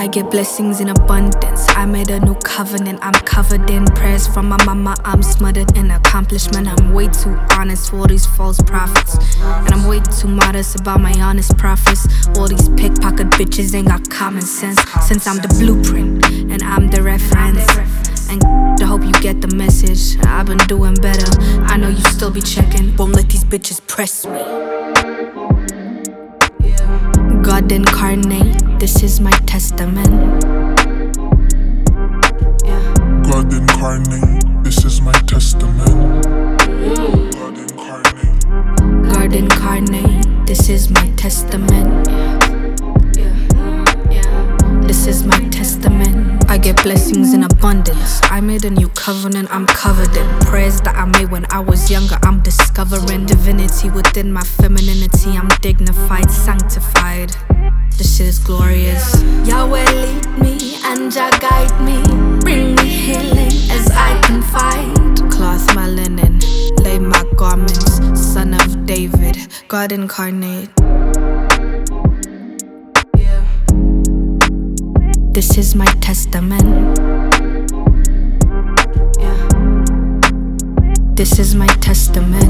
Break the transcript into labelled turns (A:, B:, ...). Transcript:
A: I get blessings in abundance. I made a new covenant. I'm covered in prayers from my mama. I'm smothered in accomplishment. I'm way too honest for all these false prophets, and I'm way too modest about my honest profits. All these pickpocket bitches ain't got common sense. Since I'm the blueprint and I'm the reference, and I hope you get the message. I've been doing better. I know you still be checking. Won't let these bitches press me. God incarnate, this is my testament.
B: God incarnate, this is my testament. God incarnate.
A: God incarnate, this is my testament. This is my testament. I get blessings in abundance. I made a new covenant. I'm covered in prayers that I made when I was younger. I'm discovering divinity within my femininity. I'm dignified, sanctified. This shit is glorious. Yahweh lead me and Jah guide me. Bring me healing as I confide. Cloth my linen, lay my garments. Son of David, God incarnate. This is my testament. This is my testament.